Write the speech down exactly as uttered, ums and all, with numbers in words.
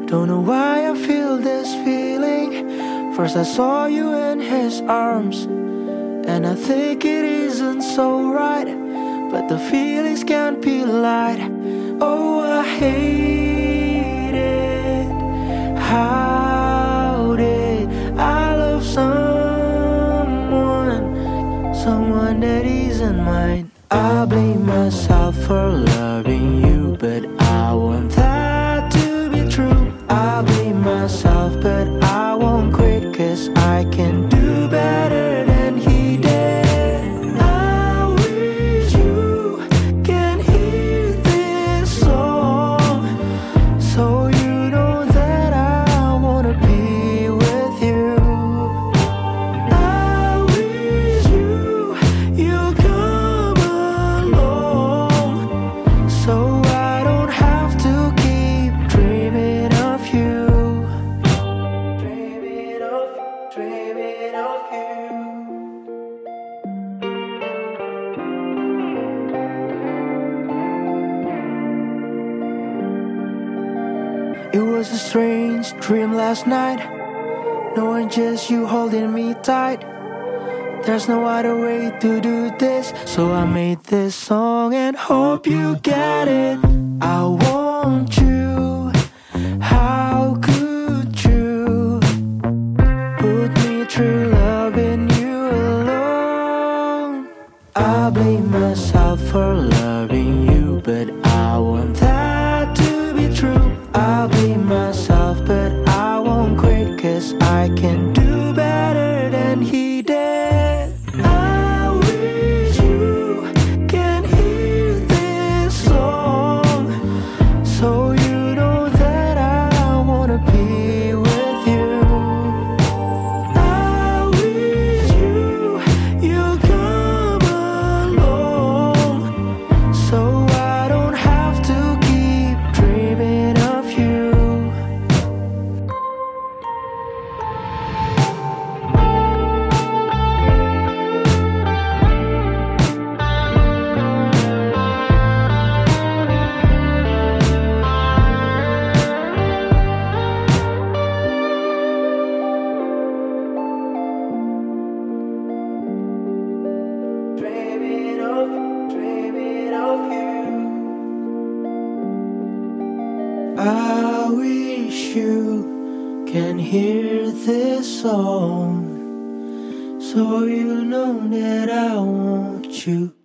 Don't know why I feel this feeling. First I saw you in his arms, and I think it isn't so right, but the feelings can't be lied. Oh, I hate it. How did I love someone, someone that isn't mine? I blame myself for loving you, but I want that to be true. I blame myself, but I won't quit, 'cause I can do better than he did. I wish you can hear this song, so you know that I wanna be with you. I wish you, you'll come along, so I don't have to keep dreaming of you. Dreaming of, dreaming of you. It was a strange dream last night, knowing just you holding me tight. There's no other way to do this, so I made this song and hope you get it. I want you, how could you put me through loving you alone? I blame myself for loving you, but I want that to be true. I blame myself, but I won't quit, 'cause I can do better than he did. I wish you can hear this song, so you know that I wanna be with you. I wish you, you'll come along, so I don't have to keep dreaming of you. Dreaming of, dreaming of you. I wish you can hear this song, so you know that I want you.